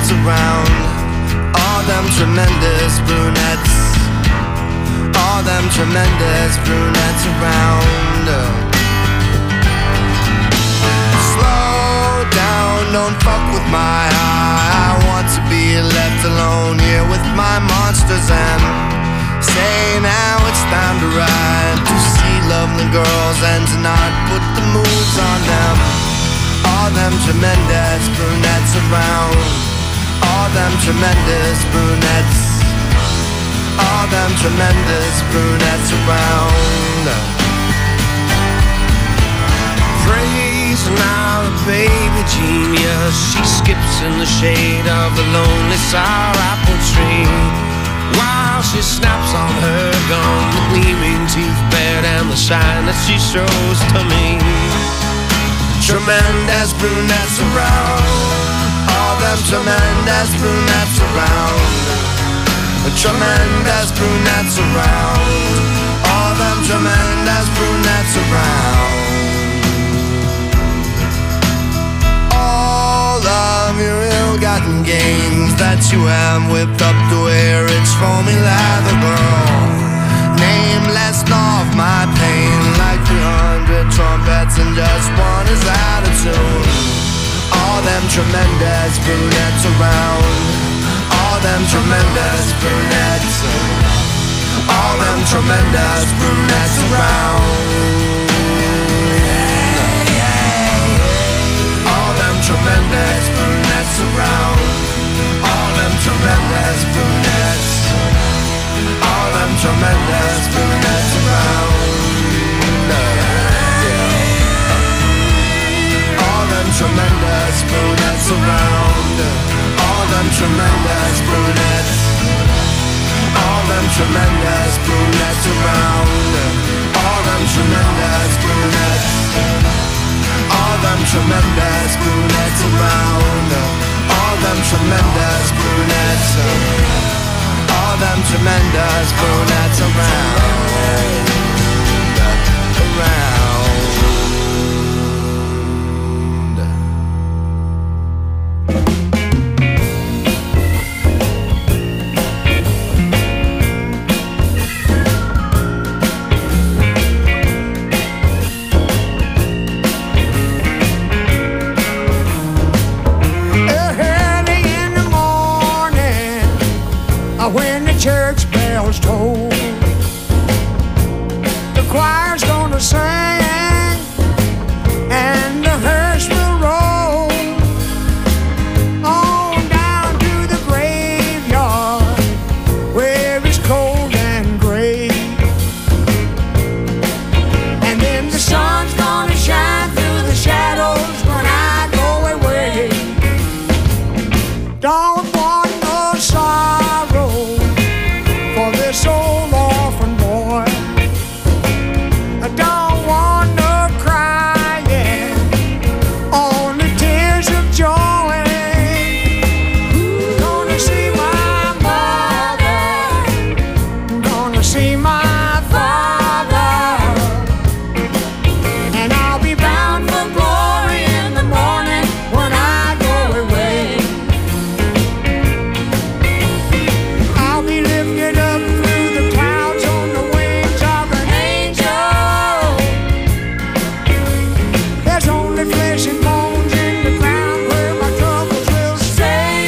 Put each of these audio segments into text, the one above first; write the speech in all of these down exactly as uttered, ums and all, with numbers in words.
brunettes around. All them tremendous brunettes. All them tremendous brunettes around. Slow down, don't fuck with my high. I want to be left alone here with my monsters and say now it's time to ride, to see lovely girls and to not put the moves on them. All them tremendous brunettes around. All them tremendous brunettes. All them tremendous brunettes around. Praise now the baby genius. She skips in the shade of the lonely sour apple tree, while she snaps on her gum, the gleaming teeth bared and the shine that she shows to me. Tremendous brunettes around. All them tremendous brunettes around. Tremendous brunettes around. All them tremendous brunettes around. All of your ill-gotten gains that you have whipped up to wear, it's foamy leather, girl. Nameless of my pain, like three hundred trumpets and just one is out of tune. All them tremendous brunettes around. All them tremendous brunettes. All them tremendous brunettes around. All them tremendous brunettes around. All them tremendous brunettes. All them tremendous brunettes around. All them tremendous brunettes around. All them tremendous brunettes. All them tremendous brunettes around. All them tremendous brunettes. All them tremendous brunettes around. All them tremendous brunettes. All them tremendous brunettes around. Around. When the church bells toll, the choir's gonna sing and the hearse will roll on down to the graveyard where it's cold and gray. And then the sun's gonna shine through the shadows when I go away. Don't want no sorrow for this old orphan boy. I don't want no crying, only tears of joy. Gonna see my mother, gonna see my father, and I'll be bound for glory in the morning when I go away. I'll be lifted up through the clouds on the wings of an angel. There's only flesh and bones in the ground where my troubles will stay.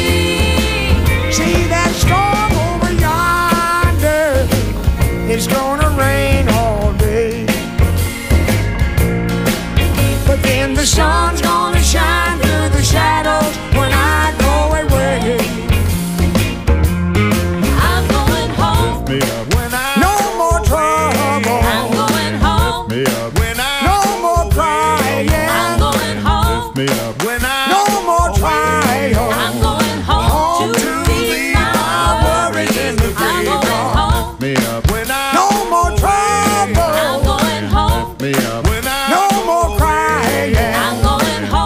See that storm over yonder? It's gonna rain all day, but then the sun's gonna shine through the shadows when I go away. I'm going home. Me up, When I no more trouble, I'm going home. me up, when I no more crying, I'm going home. me up, when I no more trial, I'm going home home to to leave leave my my worries in the I'm going graveyard. home. me up, When I no more I'm trouble, going home. me up, when I no more crying, I'm going home.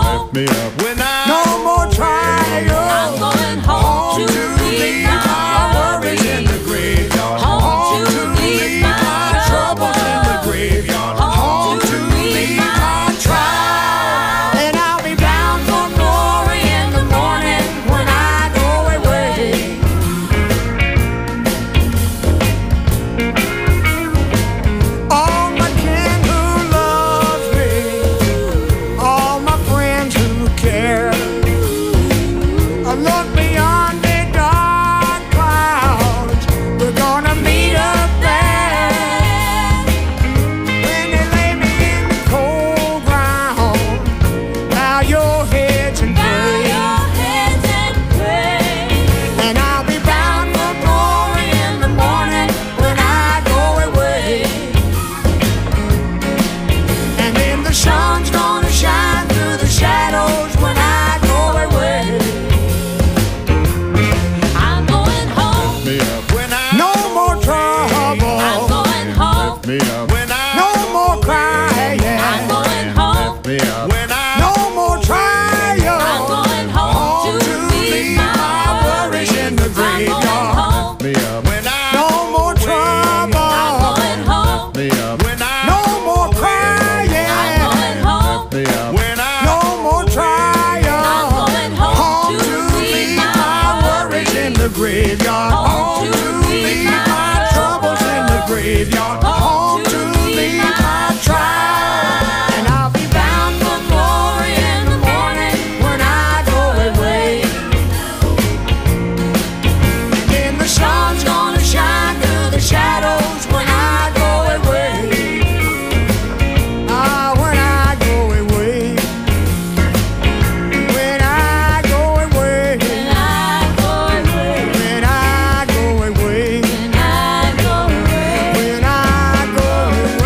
on home to leave my tribe. And I'll be bound for glory in the morning when I go away. And the sun's gonna shine through the shadows when I go away. Ah, when I go away. When I go away. When I go away. When I go away. When I go away. When I go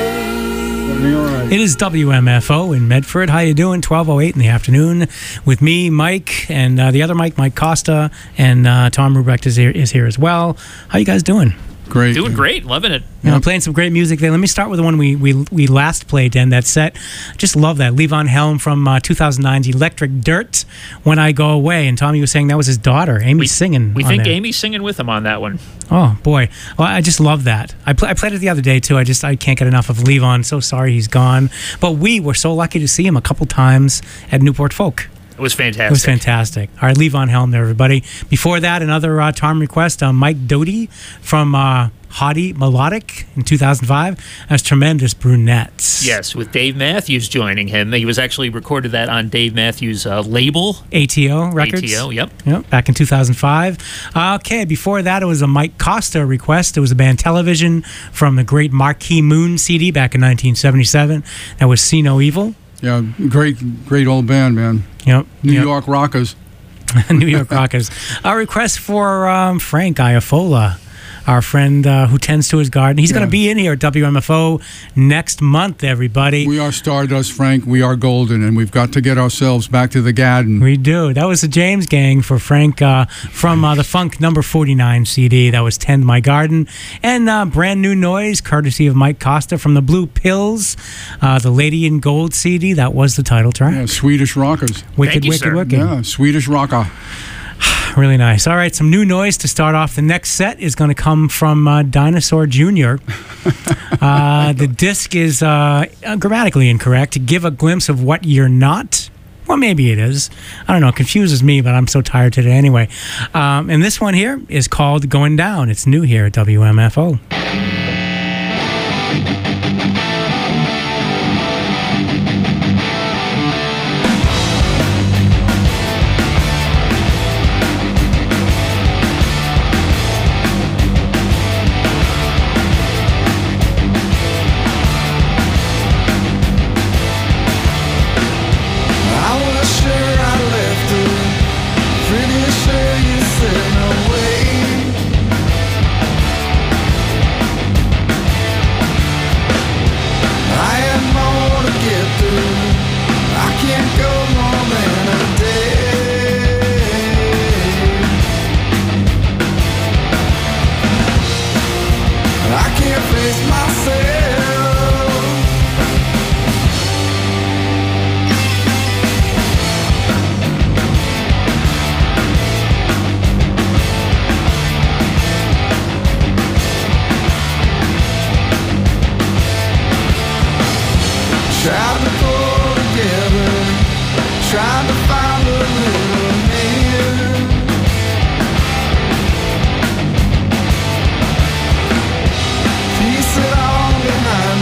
away. It is W M F O in Medford. How you doing? twelve oh eight in the afternoon with me, Mike, and uh, the other Mike, Mike Costa, and uh, Tom Rubeck is here, is here as well. How you guys doing? Great. Doing great, loving it. You know, playing some great music there. Let me start with the one we we, we last played, Dan, that set. Just love that. Levon Helm from uh, two thousand nine's Electric Dirt, When I Go Away. And Tommy was saying that was his daughter, Amy, We, singing we on think there. Amy's singing with him on that one. Oh, boy. Well, I just love that. I, pl- I played it the other day, too. I just I can't get enough of Levon. So sorry he's gone. But we were so lucky to see him a couple times at Newport Folk. It was fantastic. It was fantastic. All right, Levon Helm there, everybody. Before that, another uh, Tom request, uh, Mike Doty from uh, Haughty Melodic in two thousand five. That's Tremendous Brunettes. Yes, with Dave Matthews joining him. He was actually recorded that on Dave Matthews' uh, label. A T O Records. A T O, yep. Yep, back in two thousand five. Uh, okay, before that, it was a Mike Costa request. It was a band Television from the great Marquee Moon C D back in nineteen seventy-seven. That was See No Evil. Yeah, great, great old band, man. Yep. New yep. York Rockers. New York Rockers. A request for um, Frank Iafola, our friend uh, who tends to his garden. He's going Yeah. to be in here at W M F O next month, everybody. We are Stardust, Frank. We are golden, and we've got to get ourselves back to the garden. We do. That was the James Gang for Frank uh, from uh, the Funk number forty-nine C D. That was Tend My Garden. And uh, Brand New Noise, courtesy of Mike Costa from the Blue Pills. Uh, the Lady in Gold C D. That was the title track. Yeah, Swedish Rockers. Wicked, Thank you, wicked, sir. wicked. Yeah, Swedish Rocker. Really nice. All right, some new noise to start off. The next set is going to come from uh, Dinosaur Junior Uh, the disc is uh, grammatically incorrect. Give a glimpse of what you're not. Well, maybe it is. I don't know. It confuses me, but I'm so tired today anyway. Um, and this one here is called Going Down. It's new here at W M F O. I was sure I left her. Pretty sure you said no way. I had more to get through. I can't go more than a day. I can't face myself. Tried to pull together, tried to find a little man. Piece it all behind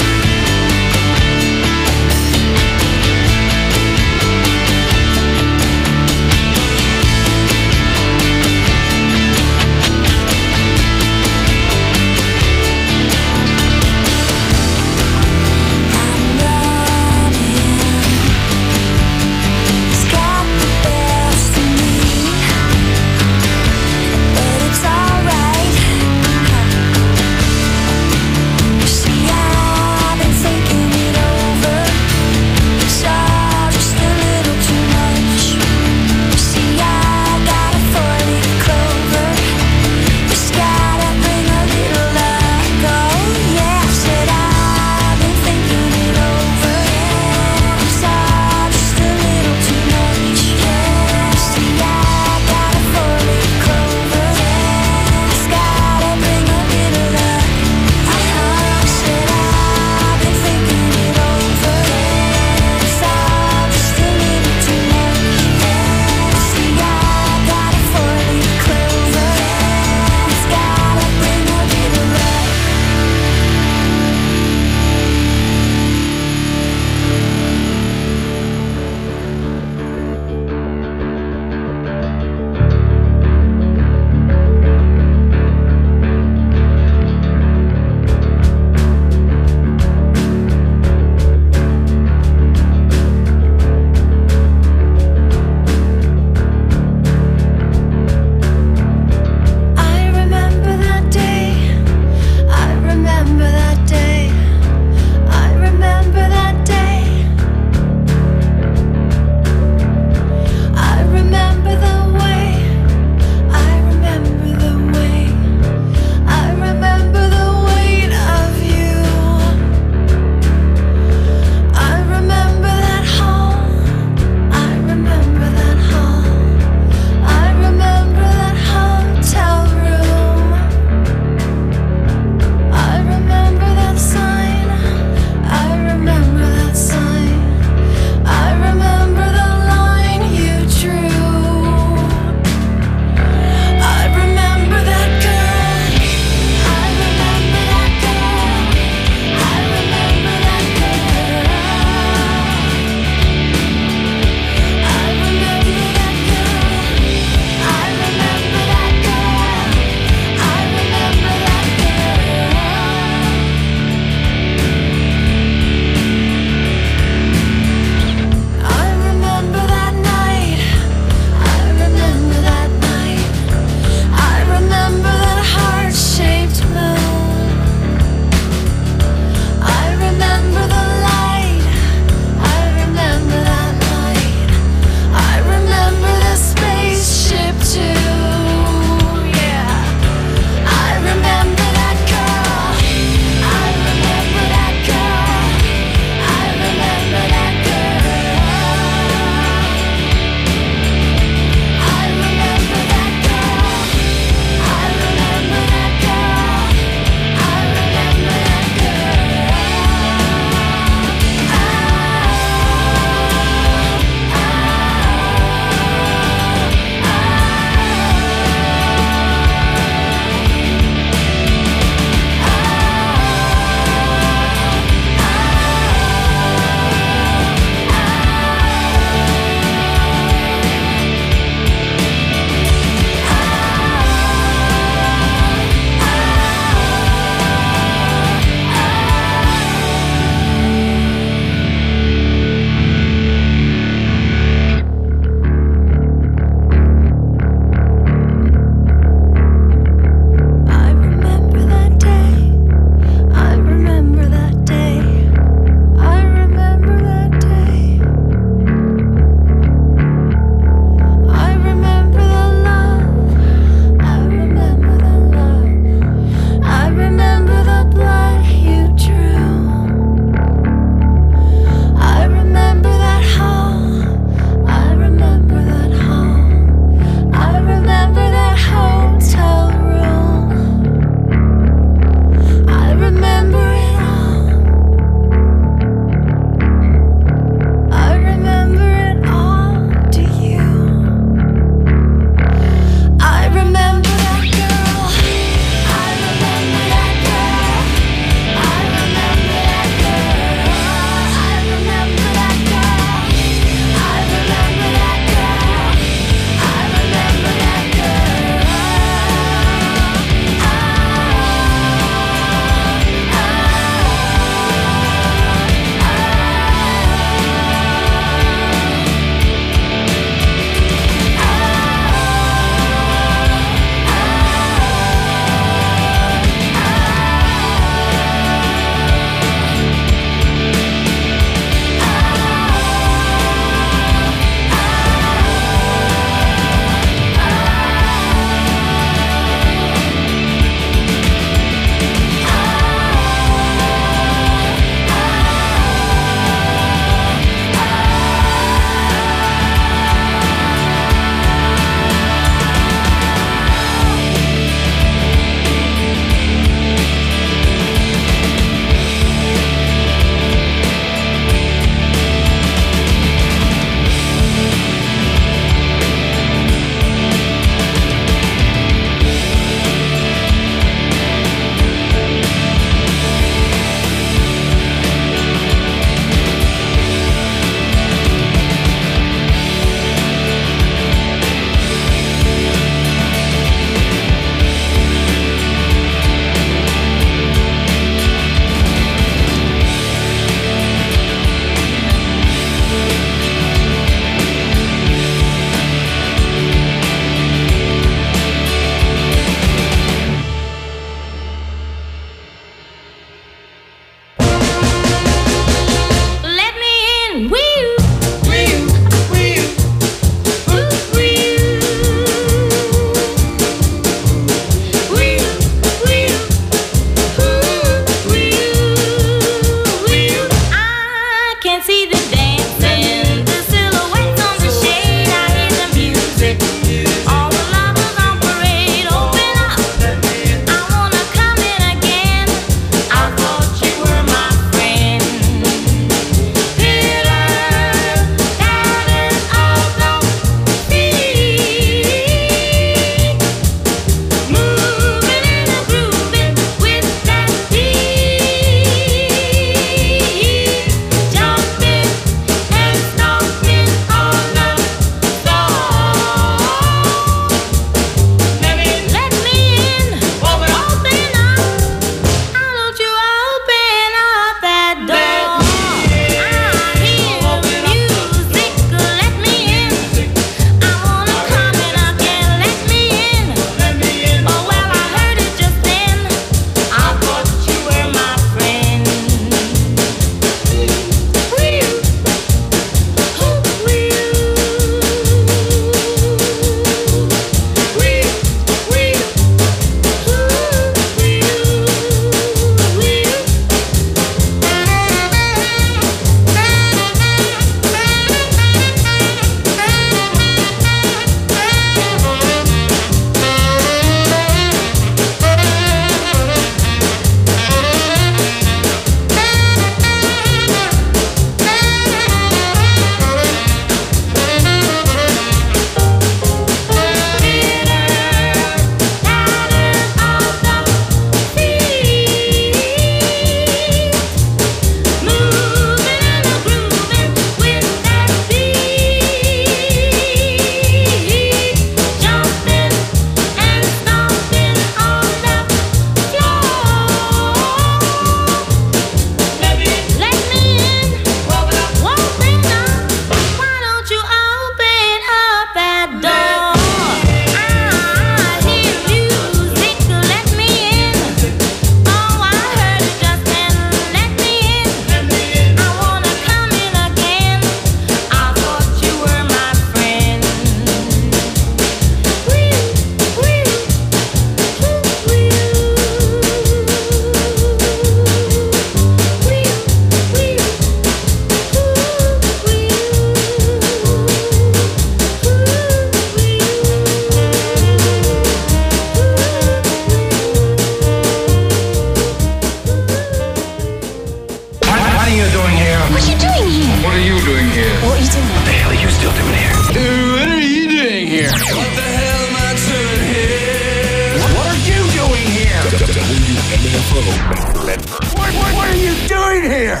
What the hell am I doing here? What are you doing here? W M F O Medford. What, what, what are you doing here?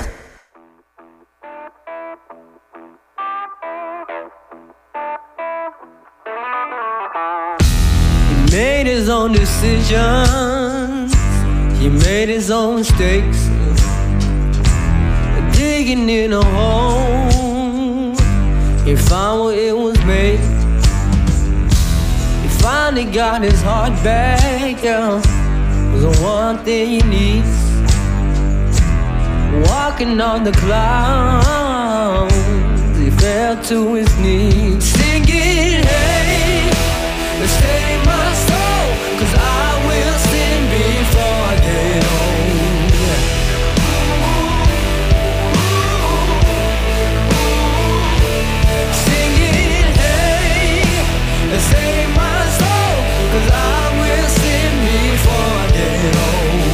He made his own decisions. He made his own mistakes. Digging in a hole, he found where it was made. He finally got his heart back, yeah. Was the one thing he needs. Walking on the clouds, he fell to his knees. Singing, hey, save my soul, 'cause I will sin before I get home. Singing, hey, save my soul, 'cause I will sin before I get home.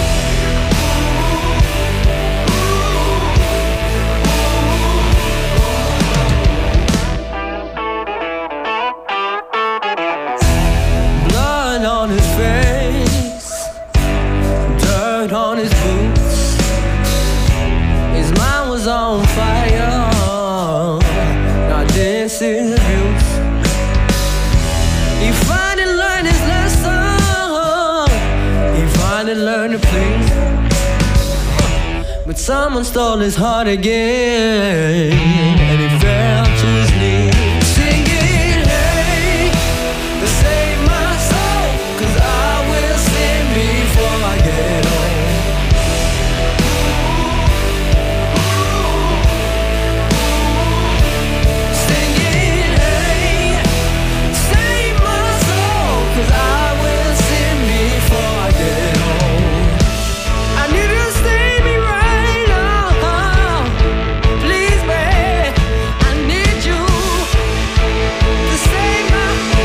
Blood on his face, dirt on his boots. His mind was on fire. Now this is abuse. He finally learned his lesson. He finally learned to play. But someone stole his heart again, and he fell to his knees. Singing, hey, save my soul, 'cause I will sin before I get home. Singing, hey, save my soul, 'cause I will sin before I get home. I need you to save me right now. Please, babe, I need you to save my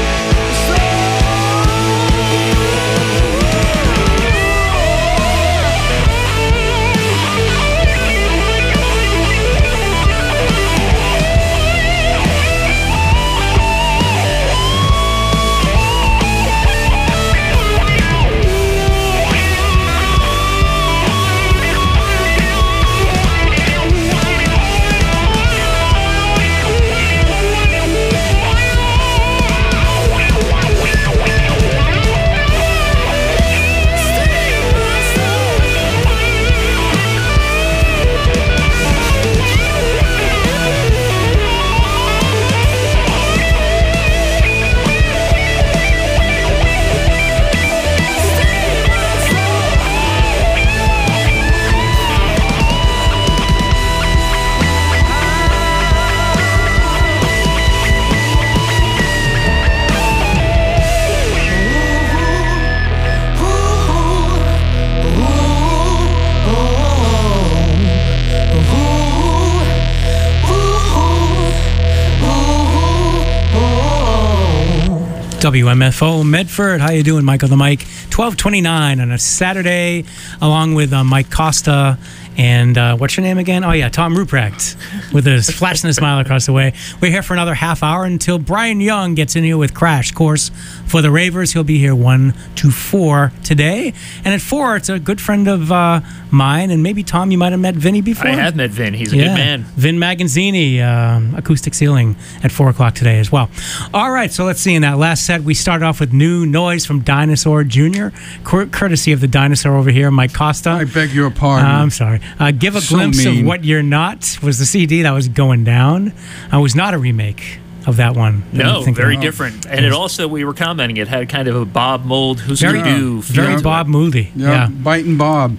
W M F O Medford. How you doing, Mike on the mic? twelve twenty-nine on a Saturday, along with uh, Mike Costa and uh, what's your name again? Oh yeah, Tom Ruprecht, with a flashing a smile across the way. We're here for another half hour until Brian Young gets in here with Crash Course for the Ravers. He'll be here one to four today, and at four, it's a good friend of uh, mine, and maybe Tom, you might have met Vinny before. I have met Vin. He's a yeah. good man. Vin Magazzini, uh, acoustic ceiling at four o'clock today as well. All right, so let's see. In that last set, we started off with New Noise from Dinosaur Junior, Cur- courtesy of the dinosaur over here, Mike Costa. I beg your pardon. Uh, I'm sorry. Uh, Give a So Glimpse mean. of What You're Not was the C D that was going down. I was not a remake of that one. I No, don't think very of. different. And it also, we were commenting, it had kind of a Bob Mould, who's Very, to do very feel to Bob it. Mouldy. Yeah, Yeah. biting Bob.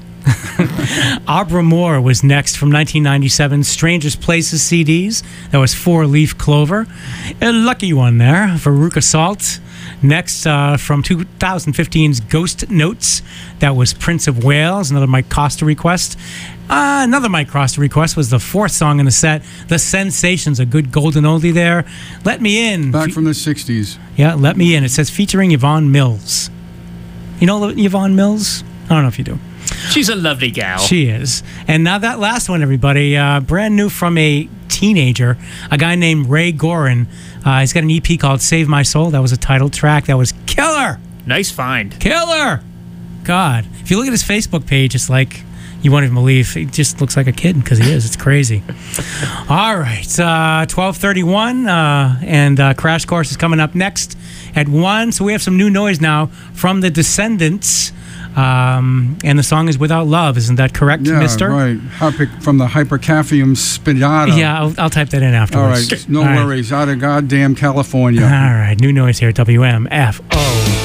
Abra Moore was next from nineteen ninety-seven Strangest Places C Ds. That was Four Leaf Clover. A lucky one there, Veruca Salt. Next, uh, from twenty fifteen's Ghost Notes, that was Prince of Wales, another Mike Costa request. Uh, another Mike Costa request was the fourth song in the set, The Sensations, a good golden oldie there. Let Me In. Back Fe- from the sixties. yeah, Let Me In. It says featuring Yvonne Mills. You know Yvonne Mills? I don't know if you do. She's a lovely gal. She is. And now that last one, everybody, uh, brand new from a teenager, a guy named Ray Gorin. Uh, he's got an E P called Save My Soul. That was a title track. That was killer. Nice find. Killer. God. If you look at his Facebook page, it's like you won't even believe. He just looks like a kid because he is. It's crazy. All right. Uh, twelve thirty-one uh, and uh, Crash Course is coming up next at one. So we have some new noise now from the Descendants. Um, and the song is Without Love. Isn't that correct, Yeah, mister? right. Hyper, from the Hypercaphium Spinata. Yeah, I'll, I'll type that in All afterwards. right, no All right. worries. Out of goddamn California. All right, new noise here at W M F O.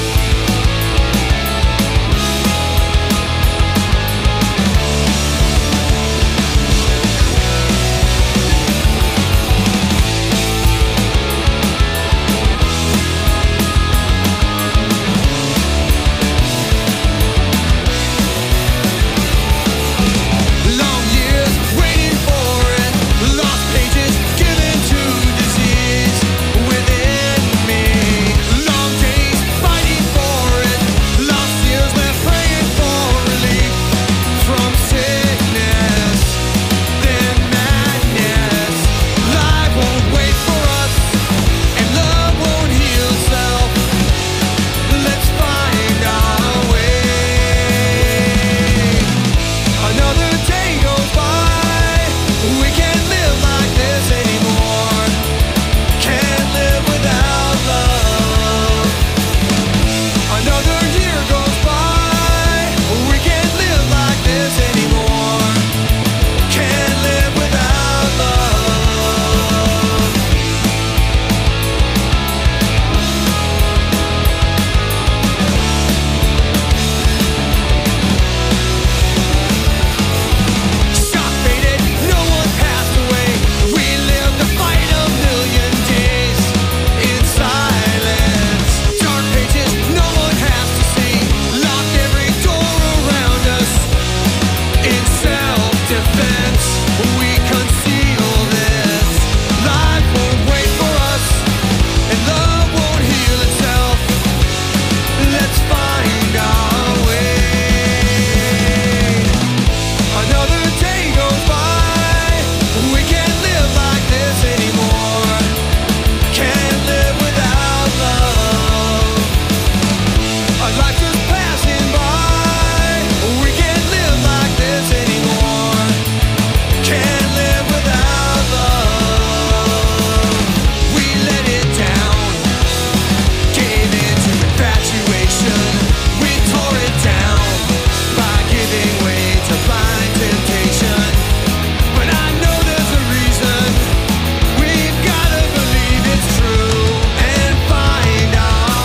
Long years waiting for it, lost pages given to disease within me. Long days fighting for it, lost years left praying for relief from sickness, then madness. Life won't wait for us, and love won't heal itself. Let's find our way. Another day goes by. We can't live like this anymore. Can't live without love. Another year goes by. We can't live like this anymore. Can't live without love. Shock faded, no one passed away. We lived to fight a million days in silence. Dark pages, no one has to see. Locked every door around us in self-defense. We conceal this. Life won't wait for us, and love won't heal itself. Let's find our way. Another day goes by. We can't live like this anymore. Can't live without love. Our life just passing by. We can't live like this anymore. Can't live without love. We let it down. Gave into infatuation. We tore it down by giving way to blind temptation. But I know there's a reason. We've gotta believe it's true and find our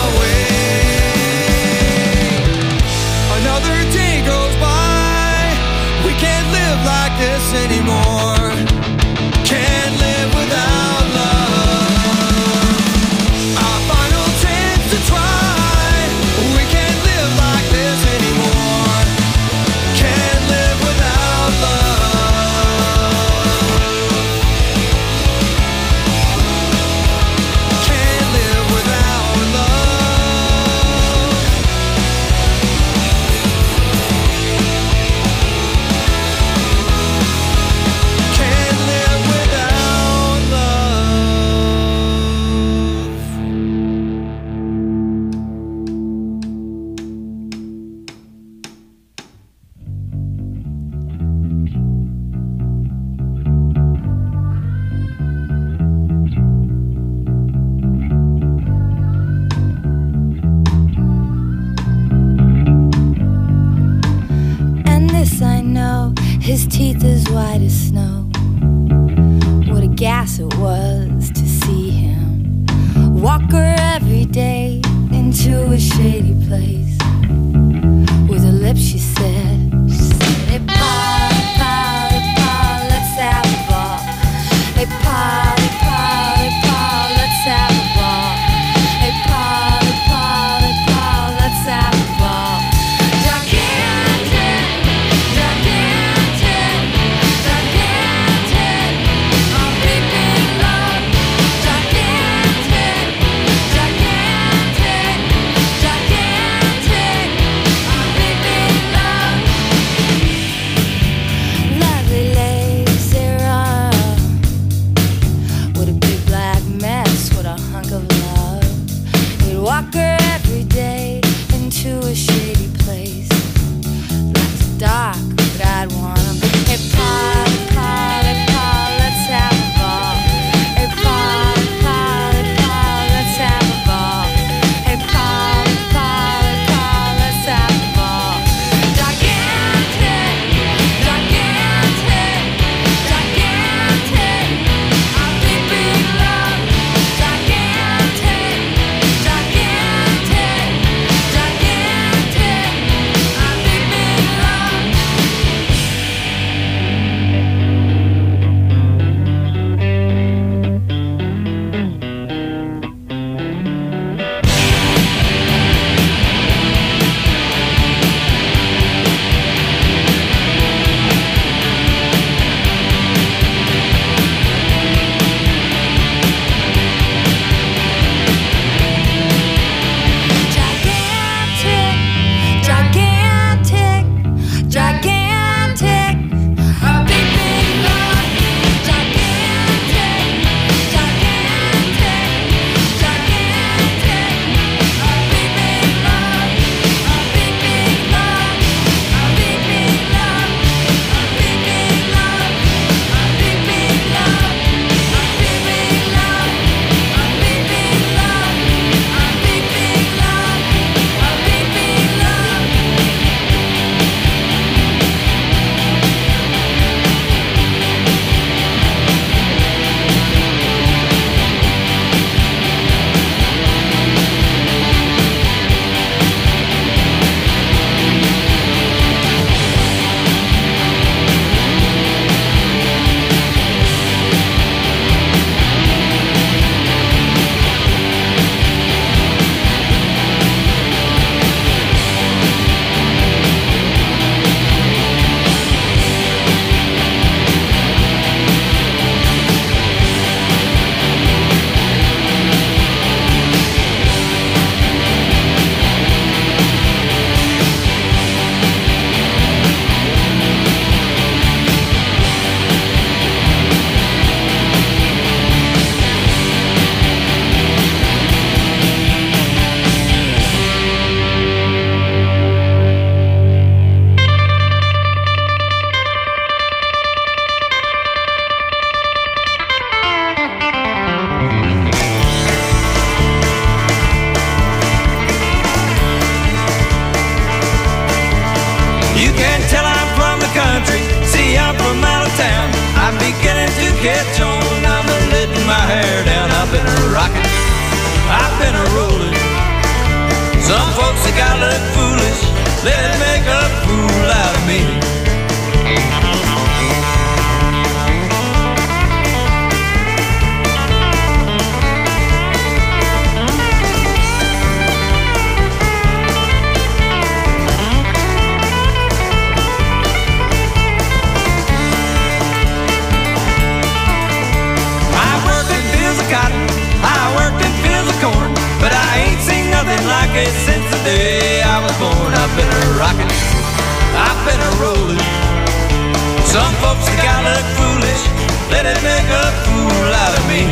way. Another day goes by. We can't live like this anymore. Can't live without love. Our final chance to try. We can't live like this anymore. Can't live without love. Can't live without love. Can't live without love. And this I know, his teeth as white as snow. What a gas it was to see him walk her every day into a shady place. With her lips she said, she said, hey pa, hey pa, hey pa, let's have a ball. Hey pa, hey pa, hey pa, let's have a ball. Hey pa, hey pa, hey pa, let's have a ball. Gigantic, gigantic, gigantic, I'm peeping love. Gigantic, walk her every day into a shady place. It's dark, but I'd wanna be. Hey, Polly, Polly, Polly, let's have a ball. Hey, Polly, Polly, Polly, let's have a ball. Hey, Polly, Polly, Polly, let's have a ball. Gigantic, gigantic, gigantic. Our big, big love. Gigantic, gigantic, gigantic. Our big, big love. Gigantic, gigantic, gigantic. A big, big love. Gigantic, gigantic, gigantic. A big, big love. A big, big love. A big, big love. A big, big love. A big, big love. A big, big love. A big, big love. A big, big love. A big, big love. You can tell I'm from the country, see I'm from out of town. I'm beginning to catch on, I'm a letting my hair down. I've been a rockin', I've been a rollin'. Some folks they gotta look foolish, let it make a fool out of me. I worked in fields of cotton, I worked in fields of corn, but I ain't seen nothing like it since the day I was born. I've been a rockin', I've been a rollin'. Some folks they gotta look foolish, let it make a fool out of me.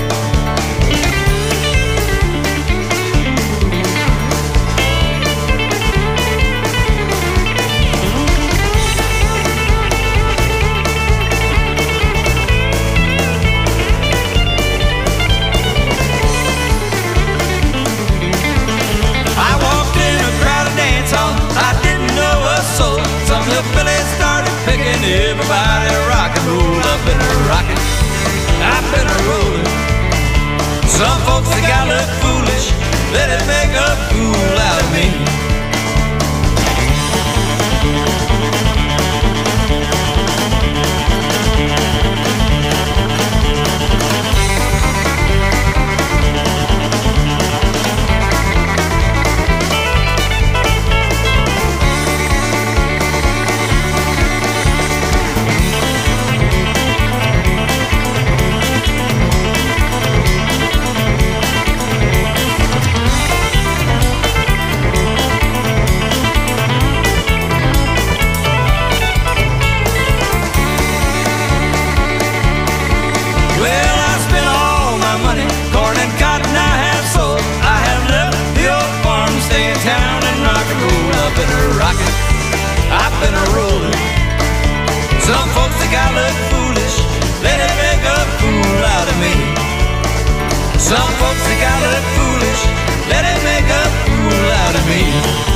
I walked in a crowded dance hall, I didn't know a soul. Some hillbillies started picking everybody rock and roll. I've been a rockin', I've been a rollin'. think I look foolish. Let it make a fool out of me.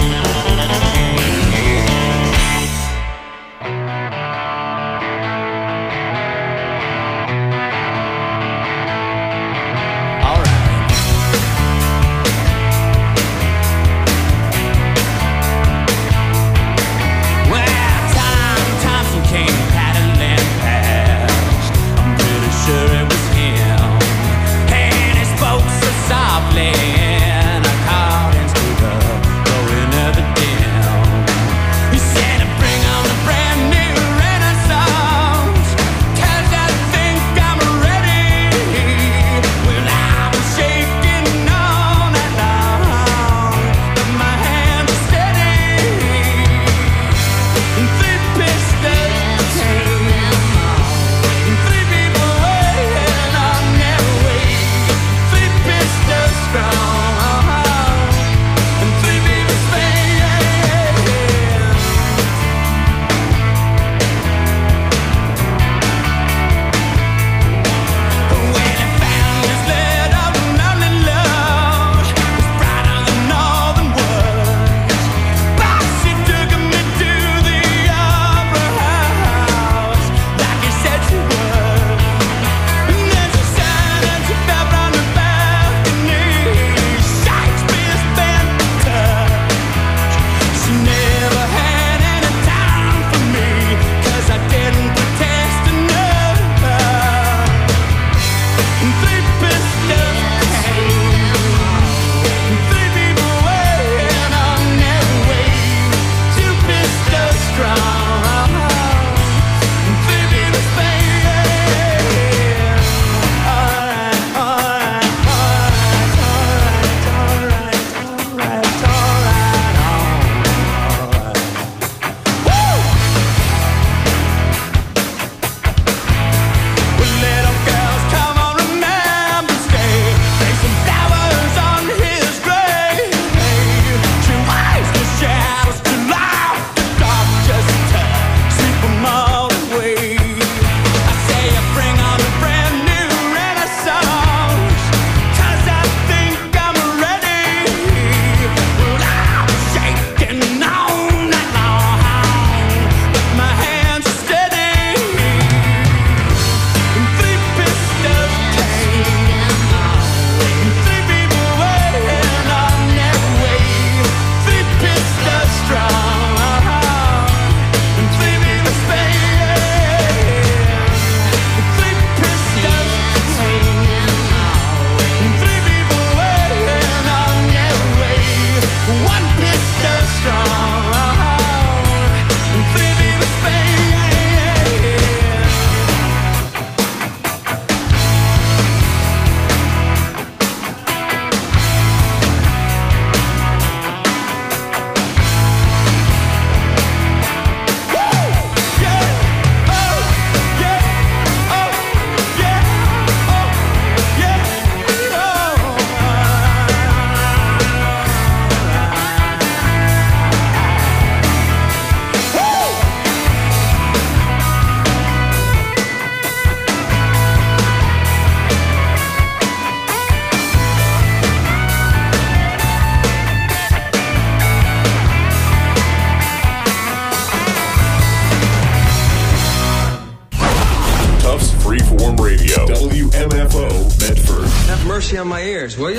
mercy on my ears, will you?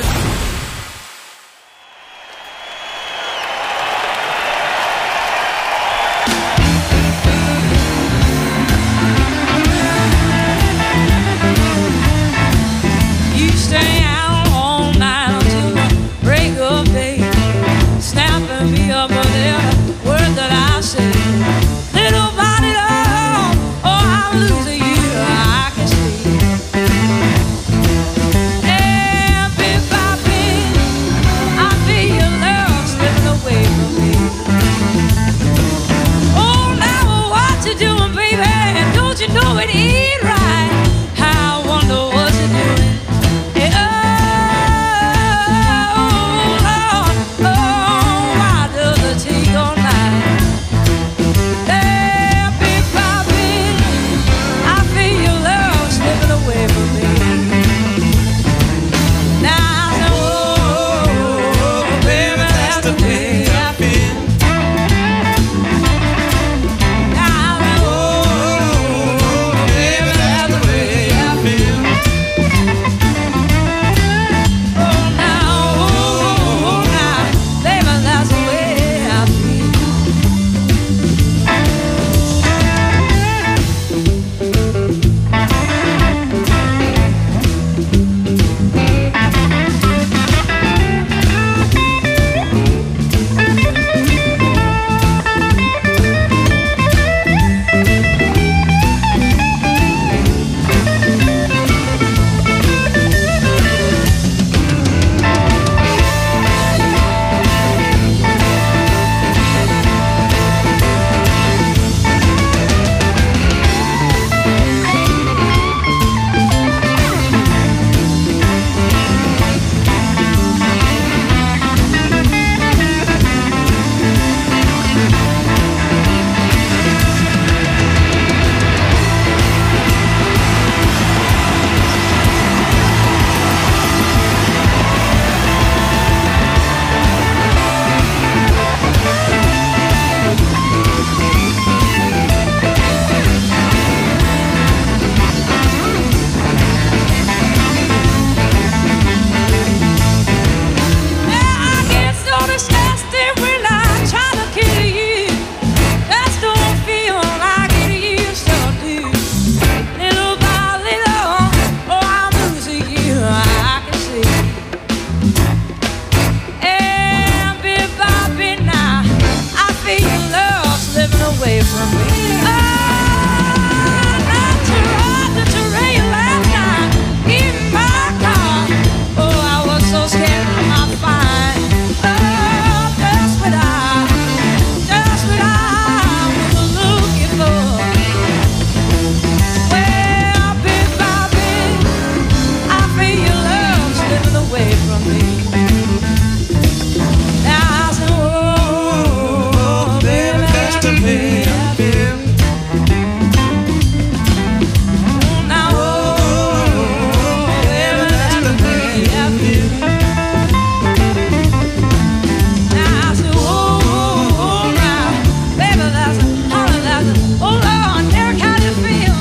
You stay out all night until the break of day, snapping me up with every word that I say. Little body love, oh, I'm losing you, I can see. Everybody away from me. Oh, not to ride the terrain last night in my car. Oh, I was so scared of my find. Oh, just what I, just what I was looking for. Well, bit by bit, I feel your love slipping away from me. Now I say, oh, baby, that's the way I feel. Now, oh, baby, that's the way I feel. Now I say, oh, oh, now, baby, that's the, oh, that's the, oh, Lord, Derek, how do you feel?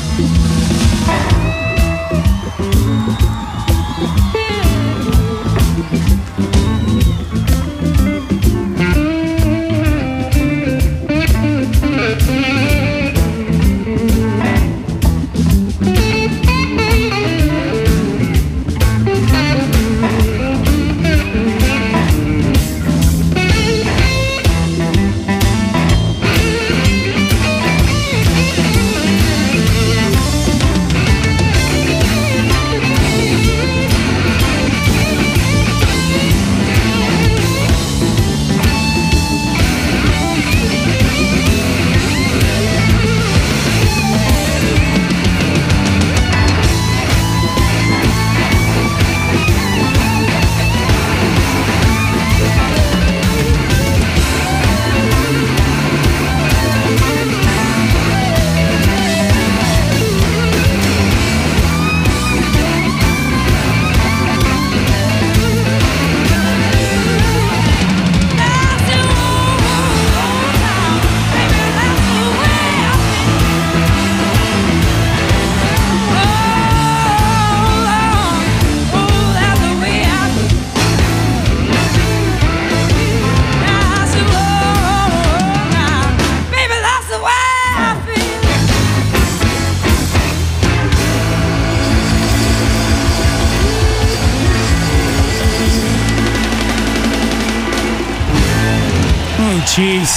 Jeez.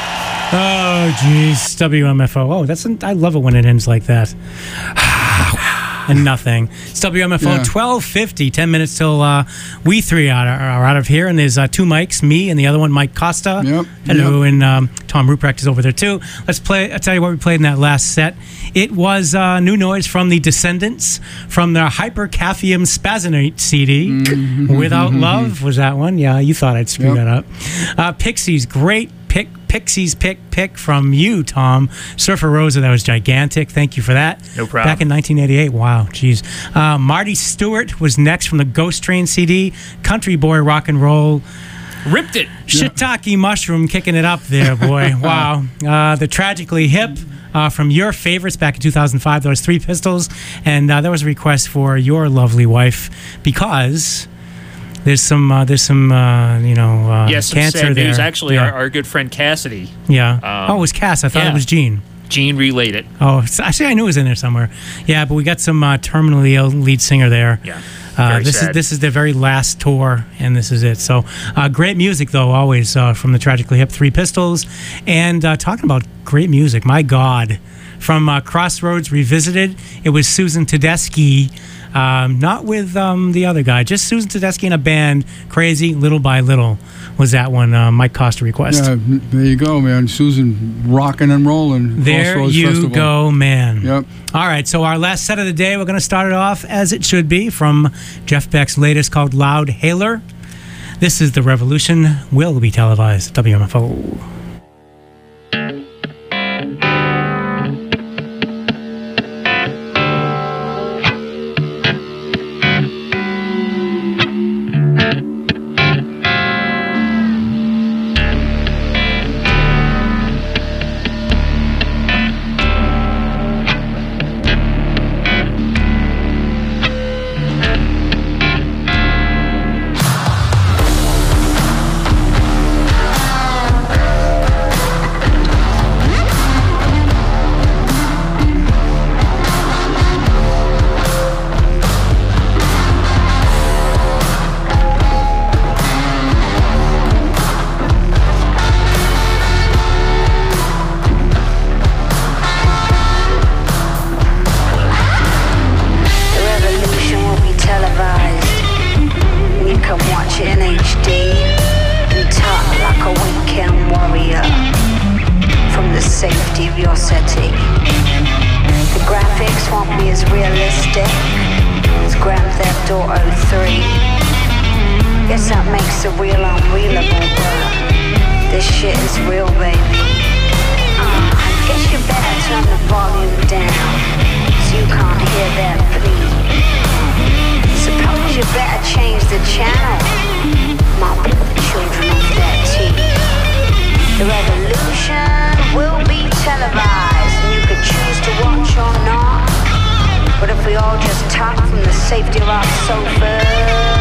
Oh, jeez. W M F O. Oh, that's an, I love it when it ends like that. And nothing. It's W M F O Yeah. twelve fifty. Ten minutes till uh, we three are, are out of here. And there's uh, two mics, me and the other one, Mike Costa. Yep. Hello. Yep. And um, Tom Ruprecht is over there too. Let's play. I'll tell you what we played in that last set. It was uh, new noise from the Descendants from their Hypercaphium Spasonate C D. Mm-hmm. Without Love was that one? Yeah, you thought I'd screw Yep. that up. Uh, Pixies, great pick. Pixies pick pick from you, Tom. Surfer Rosa, that was gigantic. Thank you for that. No problem. Back in nineteen eighty-eight. Wow, geez. Uh, Marty Stewart was next from the Ghost Train C D. Country Boy Rock and Roll. Ripped it. Shiitake Mushroom kicking it up there, boy. Wow. Uh, the Tragically Hip. Uh, from your favorites back in two thousand five, there was Three Pistols, and uh, there was a request for your lovely wife because there's some uh, there's some uh, you know uh, Yes, some cancer sad there. news. Actually, yeah. our, our good friend Cassidy, yeah. um, oh, it was Cass. I thought yeah. it was Gene. Gene relayed it. Oh, it's- actually, I knew it was in there somewhere. Yeah, but we got some uh, terminally ill lead singer there. Yeah. Uh, Very this sad. is this is their very last tour, and this is it. So, uh, great music though, always uh, from the Tragically Hip Three Pistols, and uh, talking about great music. My God, from uh, Crossroads Revisited, it was Susan Tedeschi, um, not with um, the other guy, just Susan Tedeschi and a band. Crazy Little by Little was that one. Uh, Mike Costa request. Yeah, there you go, man. Susan rocking and rolling. There Crossroads you Festival. go, man. Yep. All right, so our last set of the day, we're going to start it off as it should be from Jeff Beck's latest called Loud Hailer. This is The Revolution, will be televised, W M F O. your settee. The graphics won't be as realistic as Grand Theft Auto three. Guess that makes the real unrealable, but this shit is real, baby. Uh, I guess you better turn the volume down so you can't hear that bleed. Suppose you better change the channel, my children of that tea. The revolution will be televised, and you can choose to watch or not. But if we all just talk from the safety of our sofas,